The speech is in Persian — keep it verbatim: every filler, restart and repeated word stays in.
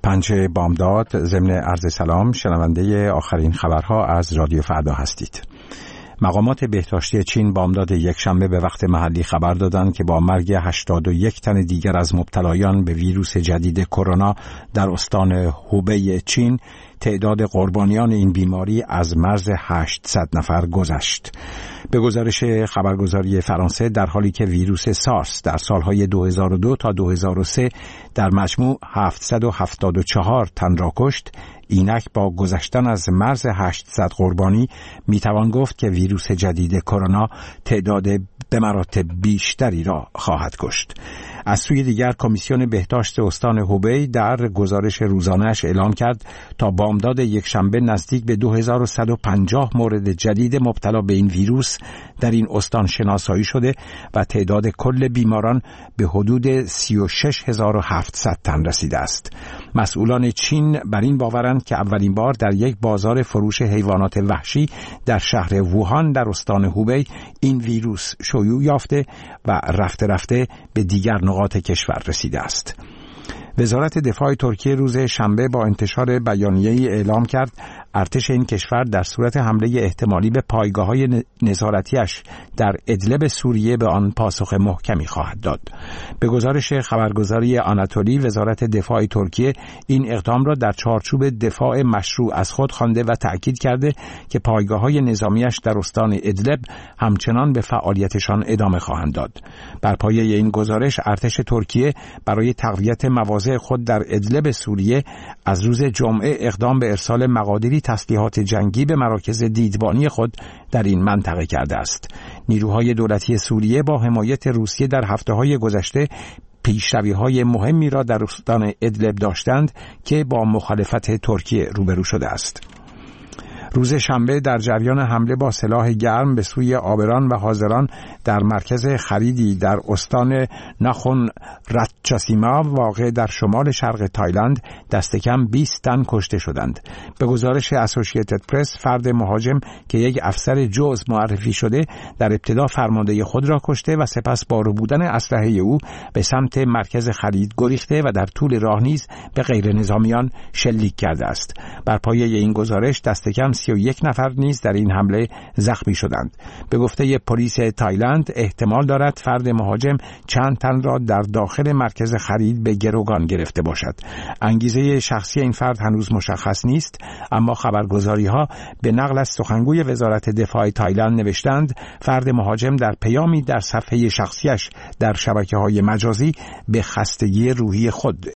پنج بامداد، ضمن عرض سلام، شنونده آخرین خبرها از رادیو فردا هستید. مقامات بهداشتی چین بامداد یکشنبه به وقت محلی خبر دادند که با مرگ هشتاد و یک تن دیگر از مبتلایان به ویروس جدید کرونا در استان هوبی چین، تعداد قربانیان این بیماری از مرز هشتصد نفر گذشت. به گزارش خبرگزاری فرانسه، در حالی که ویروس سارس در سالهای دو هزار و دو تا دو هزار و سه در مجموع هفتصد و هفتاد و چهار تن را کشت، اینک با گذشتن از مرز هشتصد قربانی میتوان گفت که ویروس جدید کرونا تعداد به مراتب بیشتری را خواهد کشت. از سوی دیگر، کمیسیون بهداشت استان هوبی در گزارش روزانه‌اش اعلام کرد تا بامداد یکشنبه نزدیک به دو هزار و صد و پنجاه مورد جدید مبتلا به این ویروس در این استان شناسایی شده و تعداد کل بیماران به حدود سی و شش هزار و هفتصد تن رسیده است. مسئولان چین بر این باورند که اولین بار در یک بازار فروش حیوانات وحشی در شهر ووهان در استان هوبی این ویروس شیوع یافته و رفته رفته به دیگر نقاط کشور رسیده است. وزارت دفاع ترکیه روز شنبه با انتشار بیانیه‌ای اعلام کرد ارتش این کشور در صورت حمله احتمالی به پایگاه‌های نظارتیش در ادلب سوریه به آن پاسخ محکمی خواهد داد. به گزارش خبرگزاری آناتولی، وزارت دفاع ترکیه این اقدام را در چارچوب دفاع مشروع از خود خوانده و تأکید کرده که پایگاه‌های نظامیش در استان ادلب همچنان به فعالیتشان ادامه خواهند داد. بر پایه این گزارش، ارتش ترکیه برای تقویت مواضع خود در ادلب سوریه از روز جمعه اقدام به ارسال مقادیری تسلیحات جنگی به مراکز دیدبانی خود در این منطقه کرده است. نیروهای دولتی سوریه با حمایت روسیه در هفته‌های گذشته پیشروی‌های مهمی را در استان ادلب داشتند که با مخالفت ترکیه روبرو شده است. روز شنبه در جریان حمله با سلاح گرم به سوی آبران و حاضران در مرکز خریدی در استان ناخون راتچاسیما واقع در شمال شرق تایلند دست کم بیست تن کشته شدند. به گزارش اسوسییتد پرس، فرد مهاجم که یک افسر جز معرفی شده در ابتدا فرمانده خود را کشته و سپس با ربودن اسلحه او به سمت مرکز خرید گریخته و در طول راه نیز به غیر نظامیان شلیک کرده است. بر پایه این گزارش دست کم سی و یک نفر نیز در این حمله زخمی شدند. به گفته پلیس تایلند، احتمال دارد فرد مهاجم چند تن را در داخل مرکز خرید به گروگان گرفته باشد. انگیزه شخصی این فرد هنوز مشخص نیست، اما خبرگزاری‌ها به نقل از سخنگوی وزارت دفاع تایلند نوشتند فرد مهاجم در پیامی در صفحه شخصیش در شبکه‌های مجازی به خستگی روحی خود